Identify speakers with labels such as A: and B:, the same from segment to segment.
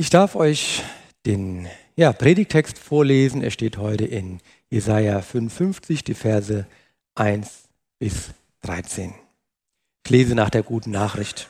A: Ich darf euch den Predigtext vorlesen. Er steht heute in Jesaja 55, die Verse 1 bis 13. Ich lese nach der guten Nachricht.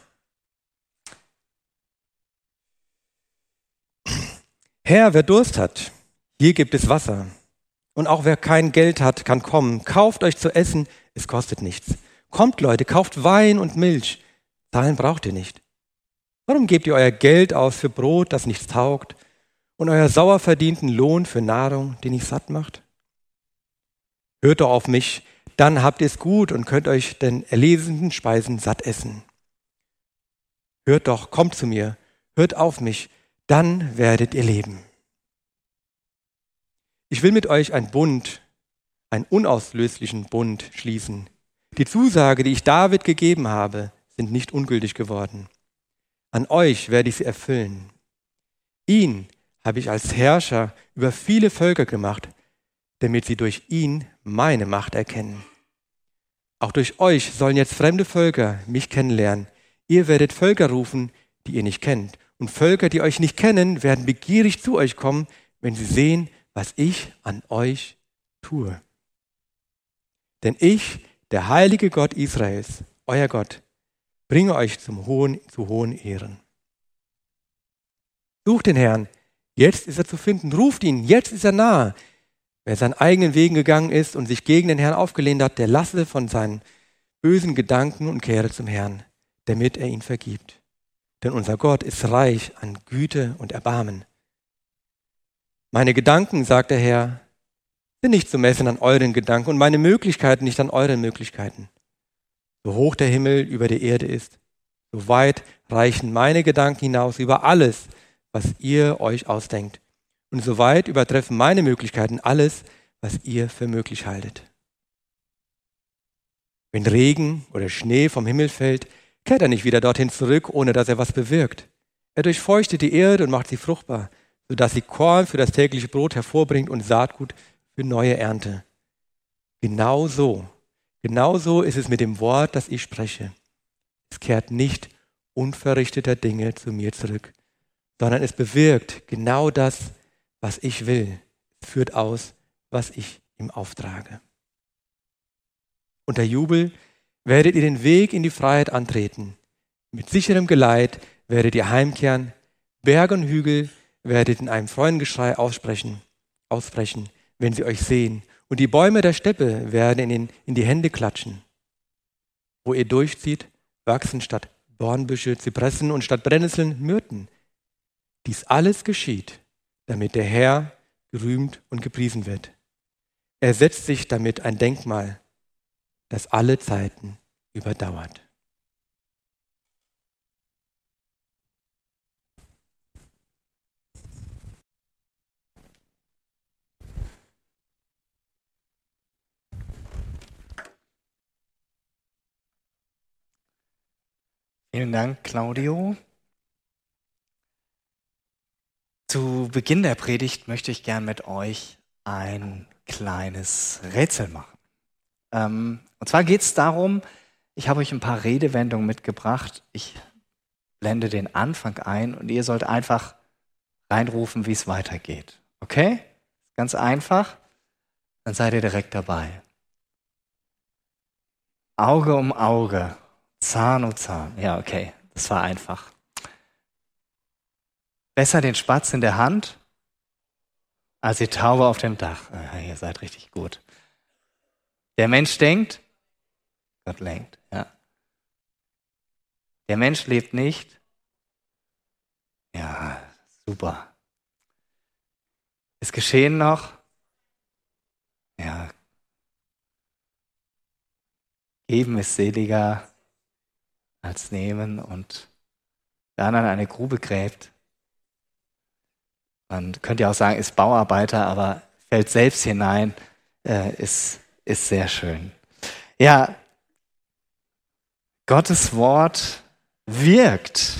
A: Herr, wer Durst hat, hier gibt es Wasser. Und auch wer kein Geld hat, kann kommen. Kauft euch zu essen, es kostet nichts. Kommt, Leute, kauft Wein und Milch. Zahlen braucht ihr nicht. Warum gebt ihr euer Geld aus für Brot, das nichts taugt, und euer sauer verdienten Lohn für Nahrung, die nicht satt macht? Hört doch auf mich, dann habt ihr es gut und könnt euch den erlesenen Speisen satt essen. Hört doch, kommt zu mir, hört auf mich, dann werdet ihr leben. Ich will mit euch einen Bund, einen unauslöschlichen Bund schließen. Die Zusage, die ich David gegeben habe, sind nicht ungültig geworden. An euch werde ich sie erfüllen. Ihn habe ich als Herrscher über viele Völker gemacht, damit sie durch ihn meine Macht erkennen. Auch durch euch sollen jetzt fremde Völker mich kennenlernen. Ihr werdet Völker rufen, die ihr nicht kennt. Und Völker, die euch nicht kennen, werden begierig zu euch kommen, wenn sie sehen, was ich an euch tue. Denn ich, der heilige Gott Israels, euer Gott, bringe euch zu hohen Ehren. Sucht den Herrn, jetzt ist er zu finden. Ruft ihn, jetzt ist er nahe. Wer seinen eigenen Wegen gegangen ist und sich gegen den Herrn aufgelehnt hat, der lasse von seinen bösen Gedanken und kehre zum Herrn, damit er ihn vergibt. Denn unser Gott ist reich an Güte und Erbarmen. Meine Gedanken, sagt der Herr, sind nicht zu messen an euren Gedanken und meine Möglichkeiten nicht an euren Möglichkeiten. So hoch der Himmel über der Erde ist, so weit reichen meine Gedanken hinaus über alles, was ihr euch ausdenkt. Und so weit übertreffen meine Möglichkeiten alles, was ihr für möglich haltet. Wenn Regen oder Schnee vom Himmel fällt, kehrt er nicht wieder dorthin zurück, ohne dass er was bewirkt. Er durchfeuchtet die Erde und macht sie fruchtbar, sodass sie Korn für das tägliche Brot hervorbringt und Saatgut für neue Ernte. Genauso ist es mit dem Wort, das ich spreche. Es kehrt nicht unverrichteter Dinge zu mir zurück, sondern es bewirkt genau das, was ich will. Es führt aus, was ich ihm auftrage. Unter Jubel werdet ihr den Weg in die Freiheit antreten. Mit sicherem Geleit werdet ihr heimkehren. Berge und Hügel werdet in einem Freudengeschrei ausbrechen, wenn sie euch sehen. Und die Bäume der Steppe werden in die Hände klatschen. Wo ihr durchzieht, wachsen statt Dornbüsche Zypressen und statt Brennnesseln Myrten. Dies alles geschieht, damit der Herr gerühmt und gepriesen wird. Er setzt sich damit ein Denkmal, das alle Zeiten überdauert.
B: Vielen Dank, Claudio. Zu Beginn der Predigt möchte ich gern mit euch ein kleines Rätsel machen. Und zwar geht es darum, ich habe euch ein paar Redewendungen mitgebracht. Ich blende den Anfang ein und ihr sollt einfach reinrufen, wie es weitergeht. Okay? Ganz einfach. Dann seid ihr direkt dabei. Auge um Auge, Zahn um Zahn. Ja, okay, das war einfach. Besser den Spatz in der Hand als die Taube auf dem Dach. Ihr seid richtig gut. Der Mensch denkt, Gott lenkt. Ja. Der Mensch lebt nicht. Ja, super. Ist geschehen noch? Ja. Geben ist seliger als nehmen und wer anderen eine Grube gräbt. Man könnte ja auch sagen, ist Bauarbeiter, aber fällt selbst hinein, ist sehr schön. Ja, Gottes Wort wirkt.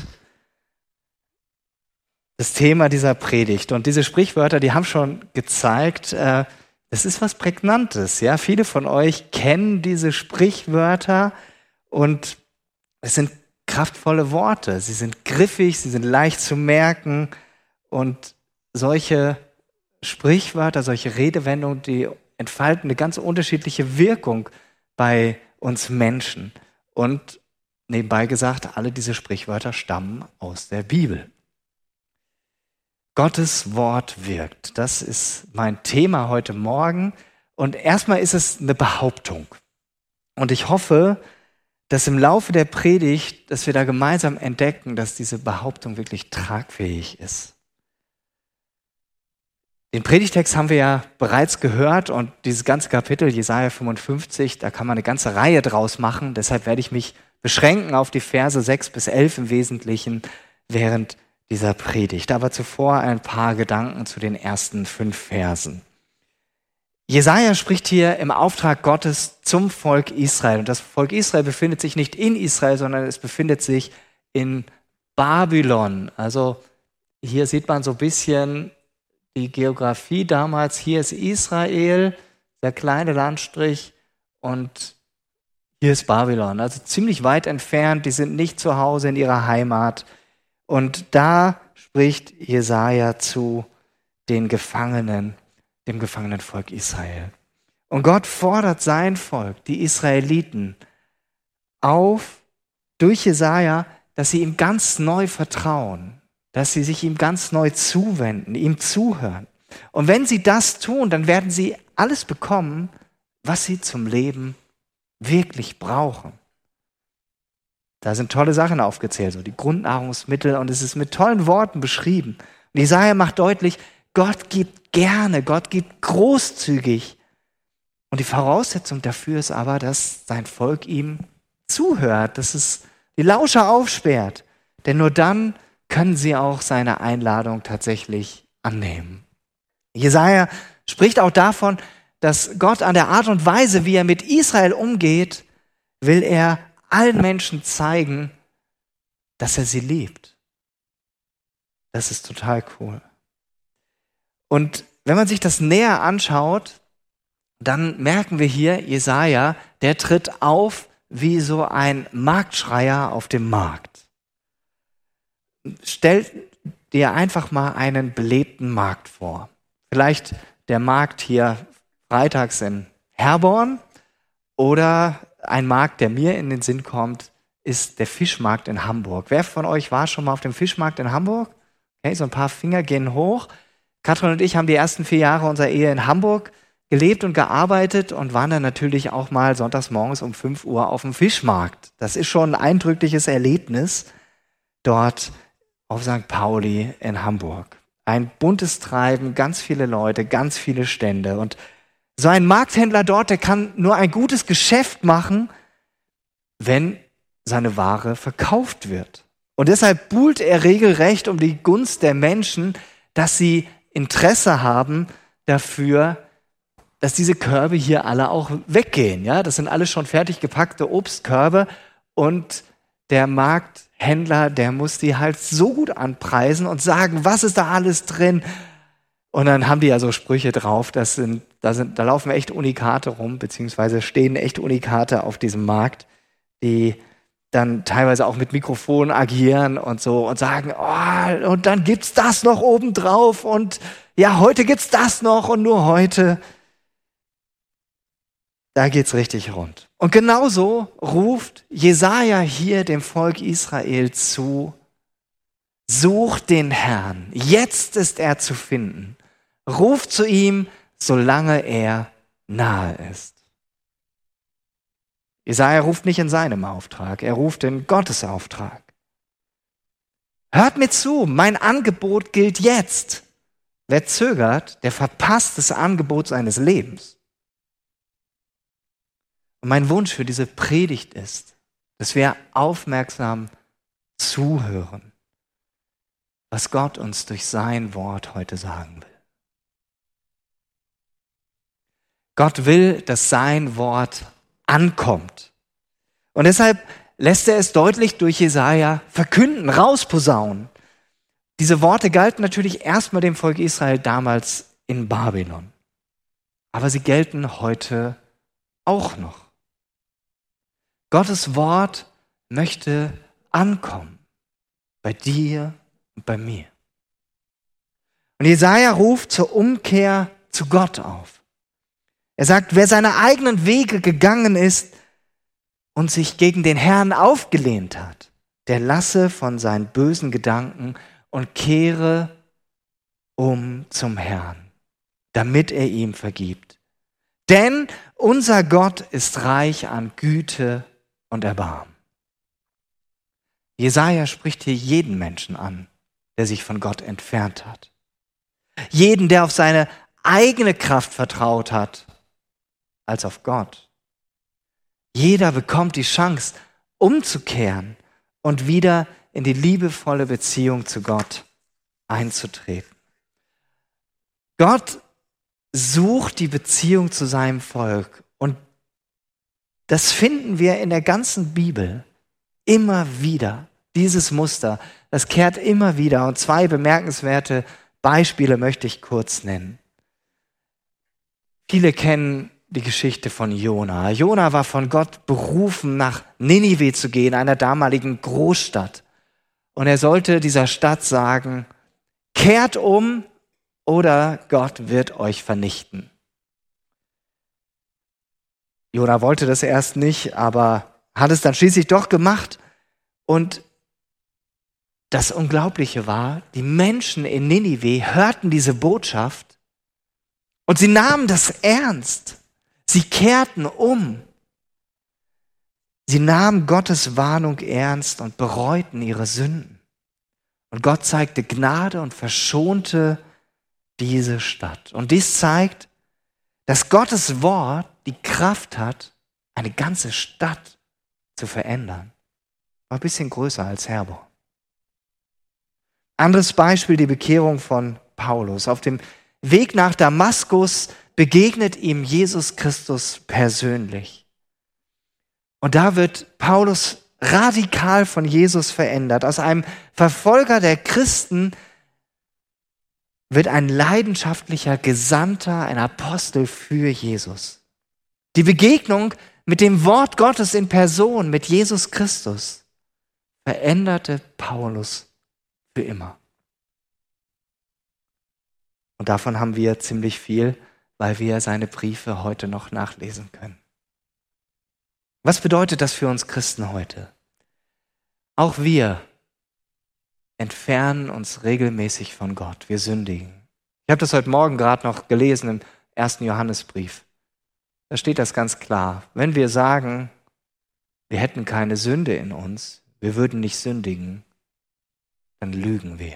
B: Das Thema dieser Predigt. Und diese Sprichwörter, die haben schon gezeigt, das ist was Prägnantes. Ja? Viele von euch kennen diese Sprichwörter und es sind kraftvolle Worte. Sie sind griffig, sie sind leicht zu merken Und solche Sprichwörter, solche Redewendungen, die entfalten eine ganz unterschiedliche Wirkung bei uns Menschen. Und nebenbei gesagt, alle diese Sprichwörter stammen aus der Bibel. Gottes Wort wirkt. Das ist mein Thema heute Morgen. Und erstmal ist es eine Behauptung. Und ich hoffe, dass im Laufe der Predigt, dass wir da gemeinsam entdecken, dass diese Behauptung wirklich tragfähig ist. Den Predigtext haben wir ja bereits gehört und dieses ganze Kapitel, Jesaja 55, da kann man eine ganze Reihe draus machen. Deshalb werde ich mich beschränken auf die Verse 6 bis 11 im Wesentlichen während dieser Predigt. Aber zuvor ein paar Gedanken zu den ersten 5 Versen. Jesaja spricht hier im Auftrag Gottes zum Volk Israel. Und das Volk Israel befindet sich nicht in Israel, sondern es befindet sich in Babylon. Also hier sieht man so ein bisschen die Geografie damals. Hier ist Israel, der kleine Landstrich, und hier ist Babylon. Also ziemlich weit entfernt, die sind nicht zu Hause in ihrer Heimat. Und da spricht Jesaja zu den Gefangenen, dem gefangenen Volk Israel. Und Gott fordert sein Volk, die Israeliten, auf, durch Jesaja, dass sie ihm ganz neu vertrauen, dass sie sich ihm ganz neu zuwenden, ihm zuhören. Und wenn sie das tun, dann werden sie alles bekommen, was sie zum Leben wirklich brauchen. Da sind tolle Sachen aufgezählt, so die Grundnahrungsmittel, und es ist mit tollen Worten beschrieben. Und Jesaja macht deutlich, Gott gibt gerne, Gott gibt großzügig. Und die Voraussetzung dafür ist aber, dass sein Volk ihm zuhört, dass es die Lauscher aufsperrt. Denn nur dann können sie auch seine Einladung tatsächlich annehmen. Jesaja spricht auch davon, dass Gott an der Art und Weise, wie er mit Israel umgeht, will er allen Menschen zeigen, dass er sie liebt. Das ist total cool. Und wenn man sich das näher anschaut, dann merken wir hier, Jesaja, der tritt auf wie so ein Marktschreier auf dem Markt. Stell dir einfach mal einen belebten Markt vor. Vielleicht der Markt hier freitags in Herborn oder ein Markt, der mir in den Sinn kommt, ist der Fischmarkt in Hamburg. Wer von euch war schon mal auf dem Fischmarkt in Hamburg? Okay, so ein paar Finger gehen hoch. Katrin und ich haben die ersten 4 Jahre unserer Ehe in Hamburg gelebt und gearbeitet und waren dann natürlich auch mal sonntags morgens um 5 Uhr auf dem Fischmarkt. Das ist schon ein eindrückliches Erlebnis dort auf St. Pauli in Hamburg. Ein buntes Treiben, ganz viele Leute, ganz viele Stände. Und so ein Markthändler dort, der kann nur ein gutes Geschäft machen, wenn seine Ware verkauft wird. Und deshalb buhlt er regelrecht um die Gunst der Menschen, dass sie Interesse haben dafür, dass diese Körbe hier alle auch weggehen. Ja, das sind alles schon fertig gepackte Obstkörbe und der Markthändler, der muss die halt so gut anpreisen und sagen, was ist da alles drin? Und dann haben die ja so Sprüche drauf, da laufen echt Unikate rum, beziehungsweise stehen echt Unikate auf diesem Markt, die dann teilweise auch mit Mikrofon agieren und so und sagen, oh, und dann gibt's das noch obendrauf und ja, heute gibt's das noch und nur heute. Da geht's richtig rund. Und genauso ruft Jesaja hier dem Volk Israel zu: Sucht den Herrn, jetzt ist er zu finden. Ruft zu ihm, solange er nahe ist. Jesaja ruft nicht in seinem Auftrag, er ruft in Gottes Auftrag. Hört mir zu, mein Angebot gilt jetzt. Wer zögert, der verpasst das Angebot seines Lebens. Und mein Wunsch für diese Predigt ist, dass wir aufmerksam zuhören, was Gott uns durch sein Wort heute sagen will. Gott will, dass sein Wort ankommt. Und deshalb lässt er es deutlich durch Jesaja verkünden, rausposaunen. Diese Worte galten natürlich erstmal dem Volk Israel damals in Babylon. Aber sie gelten heute auch noch. Gottes Wort möchte ankommen. Bei dir und bei mir. Und Jesaja ruft zur Umkehr zu Gott auf. Er sagt, wer seine eigenen Wege gegangen ist und sich gegen den Herrn aufgelehnt hat, der lasse von seinen bösen Gedanken und kehre um zum Herrn, damit er ihm vergibt. Denn unser Gott ist reich an Güte und Erbarmen. Jesaja spricht hier jeden Menschen an, der sich von Gott entfernt hat. Jeden, der auf seine eigene Kraft vertraut hat, als auf Gott. Jeder bekommt die Chance, umzukehren und wieder in die liebevolle Beziehung zu Gott einzutreten. Gott sucht die Beziehung zu seinem Volk und das finden wir in der ganzen Bibel immer wieder. Dieses Muster, das kehrt immer wieder und 2 bemerkenswerte Beispiele möchte ich kurz nennen. Viele kennen die Geschichte von Jona. Jona war von Gott berufen, nach Ninive zu gehen, einer damaligen Großstadt. Und er sollte dieser Stadt sagen, kehrt um oder Gott wird euch vernichten. Jona wollte das erst nicht, aber hat es dann schließlich doch gemacht. Und das Unglaubliche war, die Menschen in Ninive hörten diese Botschaft und sie nahmen das ernst. Sie kehrten um. Sie nahmen Gottes Warnung ernst und bereuten ihre Sünden. Und Gott zeigte Gnade und verschonte diese Stadt. Und dies zeigt, dass Gottes Wort die Kraft hat, eine ganze Stadt zu verändern. War ein bisschen größer als Herborn. Anderes Beispiel, die Bekehrung von Paulus. Auf dem Weg nach Damaskus begegnet ihm Jesus Christus persönlich. Und da wird Paulus radikal von Jesus verändert. Aus einem Verfolger der Christen wird ein leidenschaftlicher Gesandter, ein Apostel für Jesus. Die Begegnung mit dem Wort Gottes in Person, mit Jesus Christus, veränderte Paulus für immer. Und davon haben wir ziemlich viel, weil wir seine Briefe heute noch nachlesen können. Was bedeutet das für uns Christen heute? Auch wir entfernen uns regelmäßig von Gott. Wir sündigen. Ich habe das heute Morgen gerade noch gelesen im 1. Johannesbrief. Da steht das ganz klar. Wenn wir sagen, wir hätten keine Sünde in uns, wir würden nicht sündigen, dann lügen wir.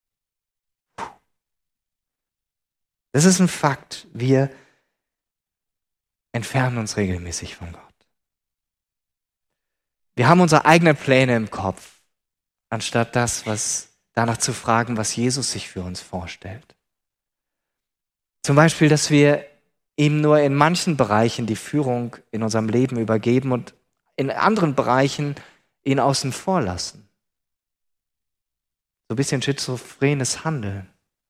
B: Das ist ein Fakt. Wir entfernen uns regelmäßig von Gott. Wir haben unsere eigenen Pläne im Kopf, anstatt danach zu fragen, was Jesus sich für uns vorstellt. Zum Beispiel, dass wir ihm nur in manchen Bereichen die Führung in unserem Leben übergeben und in anderen Bereichen ihn außen vor lassen. So ein bisschen schizophrenes Handeln.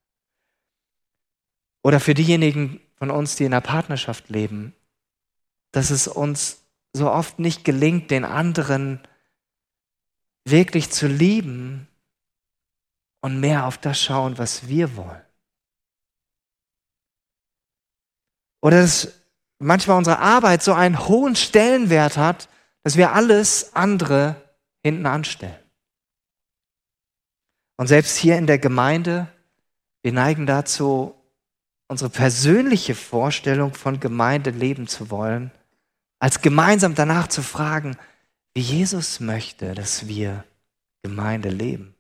B: Oder für diejenigen von uns, die in einer Partnerschaft leben, dass es uns so oft nicht gelingt, den anderen wirklich zu lieben und mehr auf das schauen, was wir wollen. Oder dass manchmal unsere Arbeit so einen hohen Stellenwert hat, dass wir alles andere hinten anstellen. Und selbst hier in der Gemeinde, wir neigen dazu, unsere persönliche Vorstellung von Gemeinde leben zu wollen, als gemeinsam danach zu fragen, wie Jesus möchte, dass wir Gemeinde leben.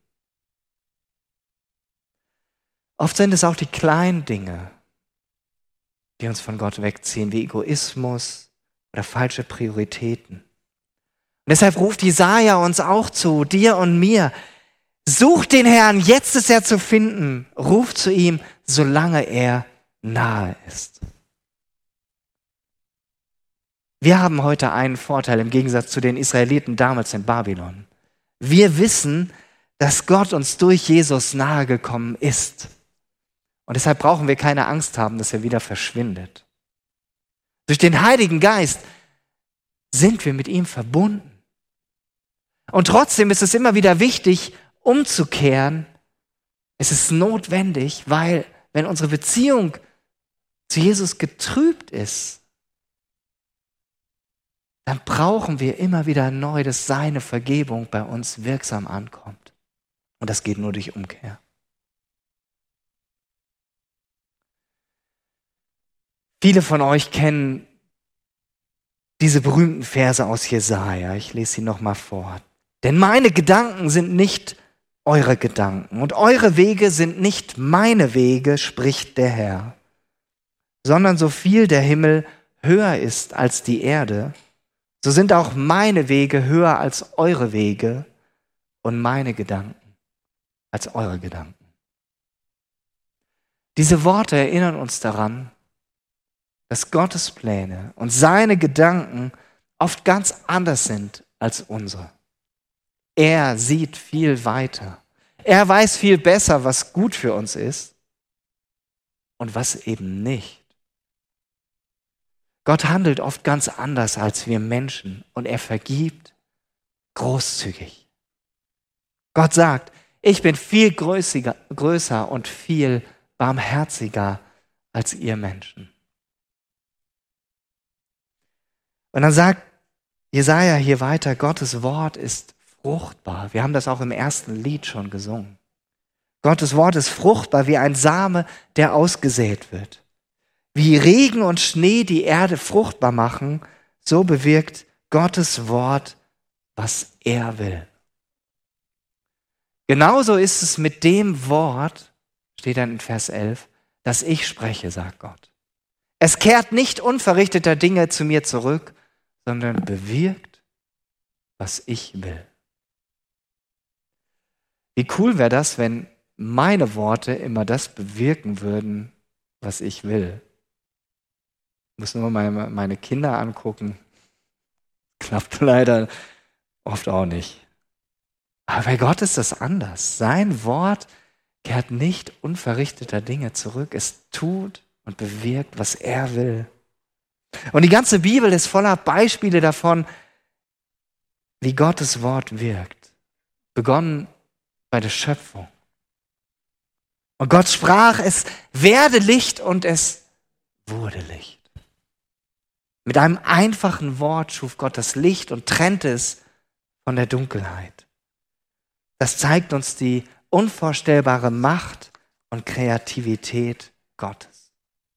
B: Oft sind es auch die kleinen Dinge, die uns von Gott wegziehen, wie Egoismus oder falsche Prioritäten. Und deshalb ruft Jesaja uns auch zu, dir und mir, sucht den Herrn, jetzt ist er zu finden, ruft zu ihm, solange er nahe ist. Wir haben heute einen Vorteil im Gegensatz zu den Israeliten damals in Babylon. Wir wissen, dass Gott uns durch Jesus nahegekommen ist. Und deshalb brauchen wir keine Angst haben, dass er wieder verschwindet. Durch den Heiligen Geist sind wir mit ihm verbunden. Und trotzdem ist es immer wieder wichtig, umzukehren Es ist notwendig, weil wenn unsere Beziehung zu Jesus getrübt ist, dann brauchen wir immer wieder neu, dass seine Vergebung bei uns wirksam ankommt. Und das geht nur durch Umkehr. Viele von euch kennen diese berühmten Verse aus Jesaja. Ich lese sie nochmal vor. Denn meine Gedanken sind nicht eure Gedanken und eure Wege sind nicht meine Wege, spricht der Herr. Sondern so viel der Himmel höher ist als die Erde, so sind auch meine Wege höher als eure Wege und meine Gedanken als eure Gedanken. Diese Worte erinnern uns daran, dass Gottes Pläne und seine Gedanken oft ganz anders sind als unsere. Er sieht viel weiter. Er weiß viel besser, was gut für uns ist und was eben nicht. Gott handelt oft ganz anders als wir Menschen und er vergibt großzügig. Gott sagt, ich bin viel größer und viel barmherziger als ihr Menschen. Und dann sagt Jesaja hier weiter, Gottes Wort ist fruchtbar. Wir haben das auch im ersten Lied schon gesungen. Gottes Wort ist fruchtbar wie ein Same, der ausgesät wird. Wie Regen und Schnee die Erde fruchtbar machen, so bewirkt Gottes Wort, was er will. Genauso ist es mit dem Wort, steht dann in Vers 11, das ich spreche, sagt Gott. Es kehrt nicht unverrichteter Dinge zu mir zurück, sondern bewirkt, was ich will. Wie cool wäre das, wenn meine Worte immer das bewirken würden, was ich will. Ich muss nur meine Kinder angucken. Klappt leider oft auch nicht. Aber bei Gott ist das anders. Sein Wort kehrt nicht unverrichteter Dinge zurück. Es tut und bewirkt, was er will. Und die ganze Bibel ist voller Beispiele davon, wie Gottes Wort wirkt. Begonnen bei der Schöpfung. Und Gott sprach, es werde Licht und es wurde Licht. Mit einem einfachen Wort schuf Gott das Licht und trennte es von der Dunkelheit. Das zeigt uns die unvorstellbare Macht und Kreativität Gottes.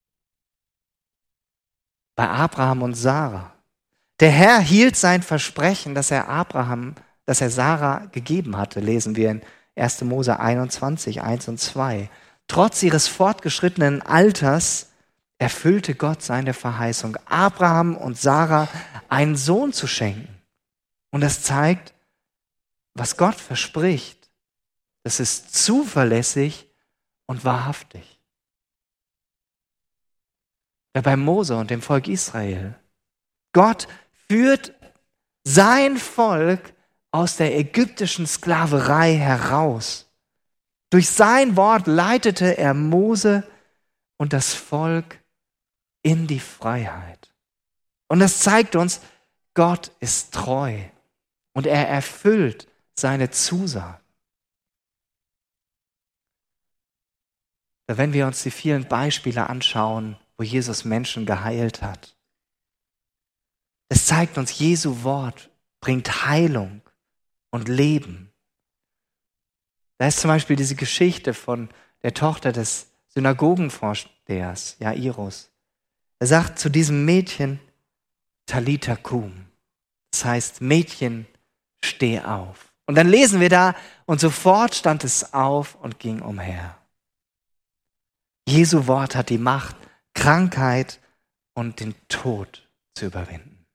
B: Bei Abraham und Sarah. Der Herr hielt sein Versprechen, das er Sarah gegeben hatte, lesen wir in 1. Mose 21, 1 und 2. Trotz ihres fortgeschrittenen Alters erfüllte Gott seine Verheißung, Abraham und Sarah einen Sohn zu schenken. Und das zeigt, was Gott verspricht, das ist zuverlässig und wahrhaftig. Ja, bei Mose und dem Volk Israel. Gott führt sein Volk aus der ägyptischen Sklaverei heraus. Durch sein Wort leitete er Mose und das Volk in die Freiheit. Und das zeigt uns, Gott ist treu und er erfüllt seine Zusagen. Wenn wir uns die vielen Beispiele anschauen, wo Jesus Menschen geheilt hat, es zeigt uns, Jesu Wort bringt Heilung und Leben. Da ist zum Beispiel diese Geschichte von der Tochter des Synagogenvorstehers, Jairus. Er sagt zu diesem Mädchen, Talitha kum. Das heißt, Mädchen, steh auf. Und dann lesen wir da, und sofort stand es auf und ging umher. Jesu Wort hat die Macht, Krankheit und den Tod zu überwinden.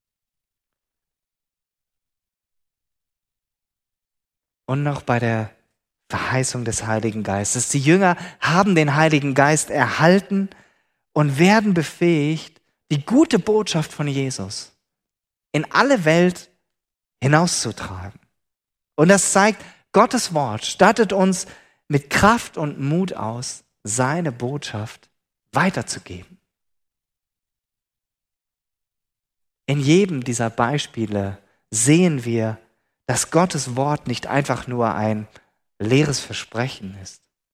B: Und noch bei der Verheißung des Heiligen Geistes. Die Jünger haben den Heiligen Geist erhalten und werden befähigt, die gute Botschaft von Jesus in alle Welt hinauszutragen. Und das zeigt, Gottes Wort stattet uns mit Kraft und Mut aus, seine Botschaft weiterzugeben. In jedem dieser Beispiele sehen wir, dass Gottes Wort nicht einfach nur ein leeres Versprechen ist,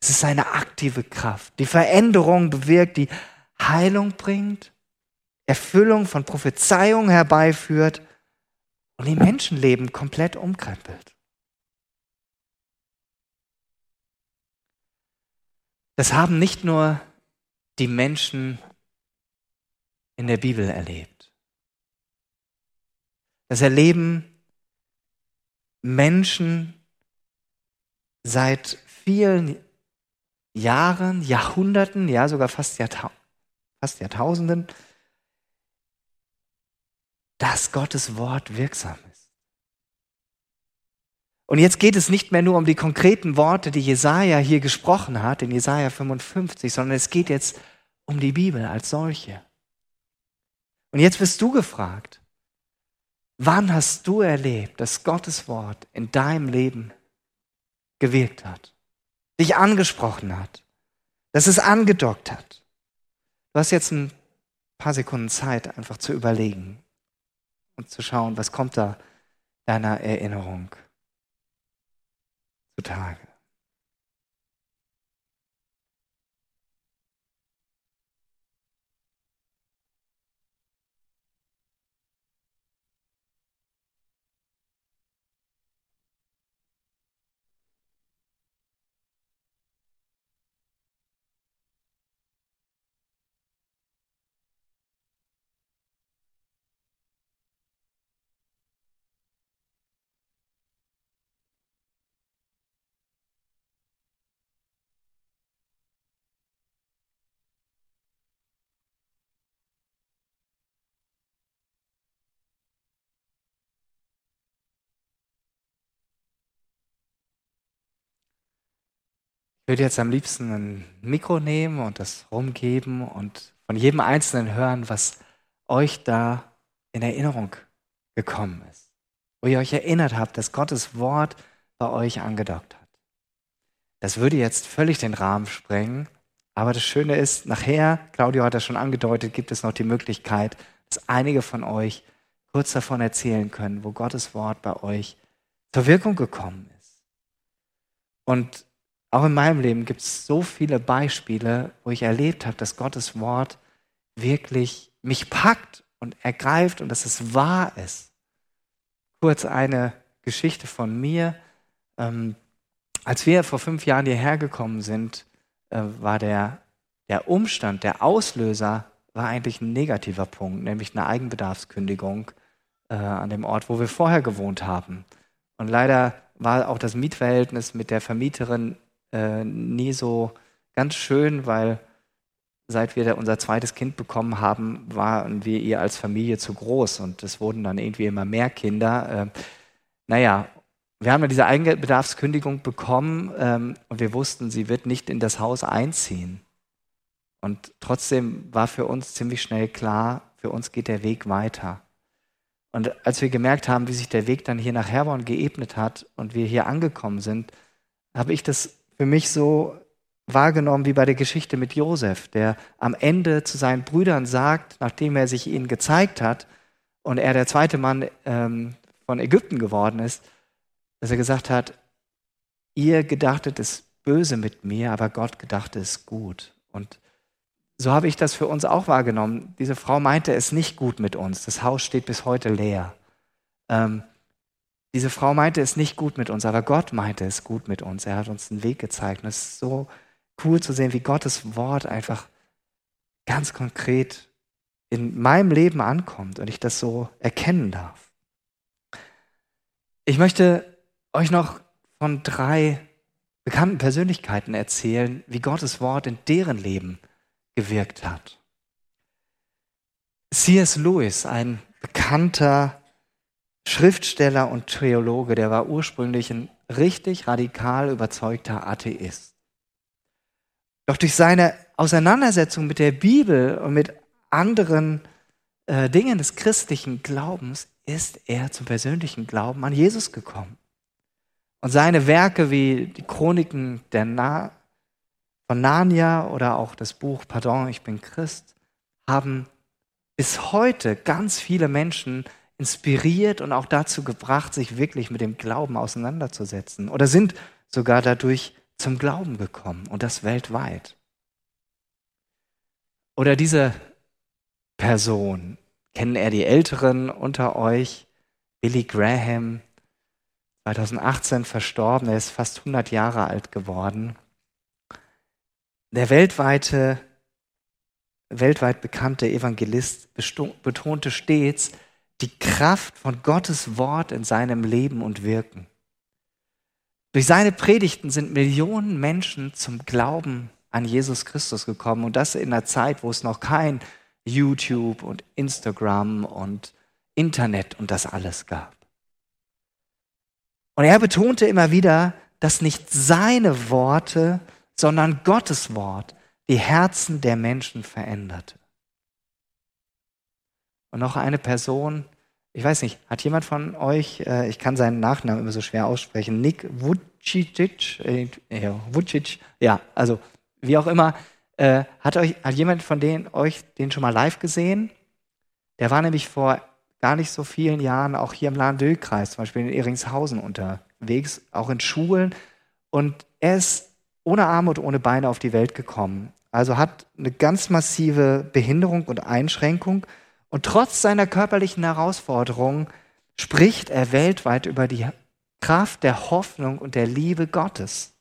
B: Es ist eine aktive Kraft, die Veränderung bewirkt, die Heilung bringt, Erfüllung von Prophezeiungen herbeiführt und die Menschenleben komplett umkrempelt. Das haben nicht nur die Menschen in der Bibel erlebt. Das erleben Menschen seit vielen Jahren, Jahrhunderten, ja sogar fast Jahrtausenden, dass Gottes Wort wirksam ist. Und jetzt geht es nicht mehr nur um die konkreten Worte, die Jesaja hier gesprochen hat, in Jesaja 55, sondern es geht jetzt um die Bibel als solche. Und jetzt wirst du gefragt, wann hast du erlebt, dass Gottes Wort in deinem Leben gewirkt hat, dich angesprochen hat, dass es angedockt hat? Du hast jetzt ein paar Sekunden Zeit, einfach zu überlegen und zu schauen, was kommt da deiner Erinnerung zutage. Ich würde jetzt am liebsten ein Mikro nehmen und das rumgeben und von jedem Einzelnen hören, was euch da in Erinnerung gekommen ist. Wo ihr euch erinnert habt, dass Gottes Wort bei euch angedockt hat. Das würde jetzt völlig den Rahmen sprengen, aber das Schöne ist, nachher, Claudio hat das schon angedeutet, gibt es noch die Möglichkeit, dass einige von euch kurz davon erzählen können, wo Gottes Wort bei euch zur Wirkung gekommen ist. Und auch in meinem Leben gibt es so viele Beispiele, wo ich erlebt habe, dass Gottes Wort wirklich mich packt und ergreift und dass es wahr ist. Kurz eine Geschichte von mir. Als wir vor 5 Jahren hierher gekommen sind, war der Umstand, der Auslöser, war eigentlich ein negativer Punkt, nämlich eine Eigenbedarfskündigung an dem Ort, wo wir vorher gewohnt haben. Und leider war auch das Mietverhältnis mit der Vermieterin nie so ganz schön, weil seit wir unser zweites Kind bekommen haben, waren wir ihr als Familie zu groß und es wurden dann irgendwie immer mehr Kinder. Wir haben ja diese Eigenbedarfskündigung bekommen und wir wussten, sie wird nicht in das Haus einziehen. Und trotzdem war für uns ziemlich schnell klar, für uns geht der Weg weiter. Und als wir gemerkt haben, wie sich der Weg dann hier nach Herborn geebnet hat und wir hier angekommen sind, habe ich das für mich so wahrgenommen wie bei der Geschichte mit Josef, der am Ende zu seinen Brüdern sagt, nachdem er sich ihnen gezeigt hat und er der zweite Mann von Ägypten geworden ist, dass er gesagt hat, ihr gedachtet es böse mit mir, aber Gott gedachte es gut. Und so habe ich das für uns auch wahrgenommen. Diese Frau meinte es nicht gut mit uns. Das Haus steht bis heute leer. Diese Frau meinte es nicht gut mit uns, aber Gott meinte es gut mit uns. Er hat uns einen Weg gezeigt. Und es ist so cool zu sehen, wie Gottes Wort einfach ganz konkret in meinem Leben ankommt und ich das so erkennen darf. Ich möchte euch noch von 3 bekannten Persönlichkeiten erzählen, wie Gottes Wort in deren Leben gewirkt hat. C.S. Lewis, ein bekannter Schriftsteller und Theologe, der war ursprünglich ein richtig radikal überzeugter Atheist. Doch durch seine Auseinandersetzung mit der Bibel und mit anderen Dingen des christlichen Glaubens ist er zum persönlichen Glauben an Jesus gekommen. Und seine Werke wie die Chroniken von Narnia oder auch das Buch Pardon, ich bin Christ, haben bis heute ganz viele Menschen inspiriert und auch dazu gebracht, sich wirklich mit dem Glauben auseinanderzusetzen oder sind sogar dadurch zum Glauben gekommen und das weltweit. Oder diese Person, kennen eher die Älteren unter euch, Billy Graham, 2018 verstorben, er ist fast 100 Jahre alt geworden. Der weltweit bekannte Evangelist betonte stets die Kraft von Gottes Wort in seinem Leben und Wirken. Durch seine Predigten sind Millionen Menschen zum Glauben an Jesus Christus gekommen und das in einer Zeit, wo es noch kein YouTube und Instagram und Internet und das alles gab. Und er betonte immer wieder, dass nicht seine Worte, sondern Gottes Wort die Herzen der Menschen veränderte. Und noch eine Person, ich weiß nicht, hat jemand von euch, ich kann seinen Nachnamen immer so schwer aussprechen, Nick Vujicic, ja, also wie auch immer, hat jemand von euch den schon mal live gesehen? Der war nämlich vor gar nicht so vielen Jahren auch hier im Lahn-Dill-Kreis, zum Beispiel in Ehringshausen unterwegs, auch in Schulen. Und er ist ohne Arme und ohne Beine auf die Welt gekommen. Also hat eine ganz massive Behinderung und Einschränkung. Und trotz seiner körperlichen Herausforderungen spricht er weltweit über die Kraft der Hoffnung und der Liebe Gottes.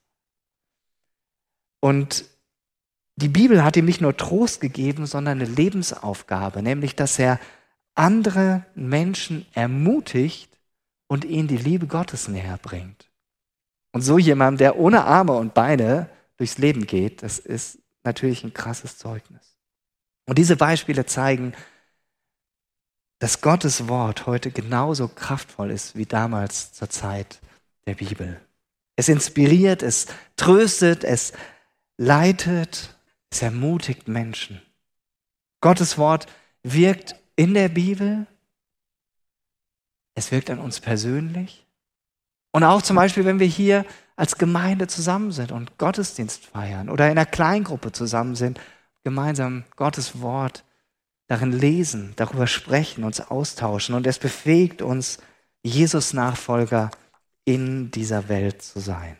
B: Und die Bibel hat ihm nicht nur Trost gegeben, sondern eine Lebensaufgabe, nämlich dass er andere Menschen ermutigt und ihnen die Liebe Gottes näher bringt. Und so jemand, der ohne Arme und Beine durchs Leben geht, das ist natürlich ein krasses Zeugnis. Und diese Beispiele zeigen, dass Gottes Wort heute genauso kraftvoll ist wie damals zur Zeit der Bibel. Es inspiriert, es tröstet, es leitet, es ermutigt Menschen. Gottes Wort wirkt in der Bibel, es wirkt an uns persönlich und auch zum Beispiel, wenn wir hier als Gemeinde zusammen sind und Gottesdienst feiern oder in einer Kleingruppe zusammen sind, gemeinsam Gottes Wort darin lesen, darüber sprechen, uns austauschen und es befähigt uns, Jesus-Nachfolger in dieser Welt zu sein.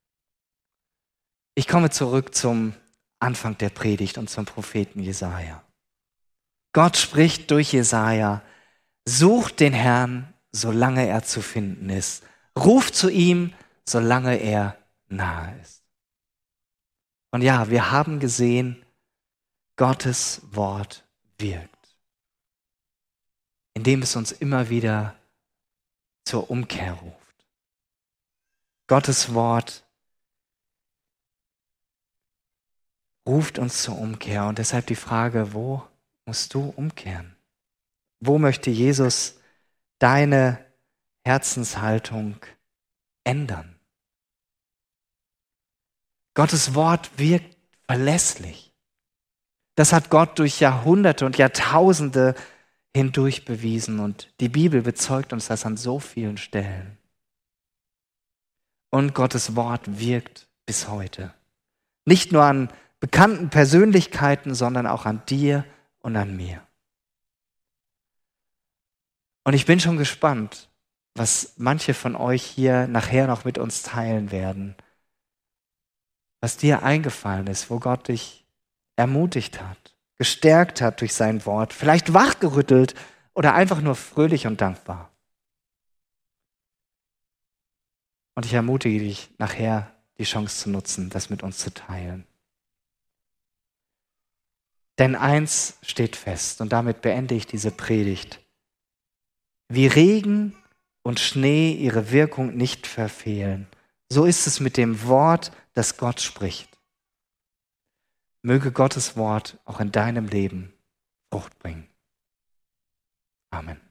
B: Ich komme zurück zum Anfang der Predigt und zum Propheten Jesaja. Gott spricht durch Jesaja: Sucht den Herrn, solange er zu finden ist. Ruft zu ihm, solange er nahe ist. Und ja, wir haben gesehen, Gottes Wort wirkt, indem es uns immer wieder zur Umkehr ruft. Gottes Wort ruft uns zur Umkehr und deshalb die Frage, wo musst du umkehren? Wo möchte Jesus deine Herzenshaltung ändern? Gottes Wort wirkt verlässlich. Das hat Gott durch Jahrhunderte und Jahrtausende hindurch bewiesen und die Bibel bezeugt uns das an so vielen Stellen. Und Gottes Wort wirkt bis heute. Nicht nur an bekannten Persönlichkeiten, sondern auch an dir und an mir. Und ich bin schon gespannt, was manche von euch hier nachher noch mit uns teilen werden, was dir eingefallen ist, wo Gott dich ermutigt hat, gestärkt hat durch sein Wort, vielleicht wachgerüttelt oder einfach nur fröhlich und dankbar. Und ich ermutige dich, nachher die Chance zu nutzen, das mit uns zu teilen. Denn eins steht fest, und damit beende ich diese Predigt. Wie Regen und Schnee ihre Wirkung nicht verfehlen, so ist es mit dem Wort, das Gott spricht. Möge Gottes Wort auch in deinem Leben Frucht bringen. Amen.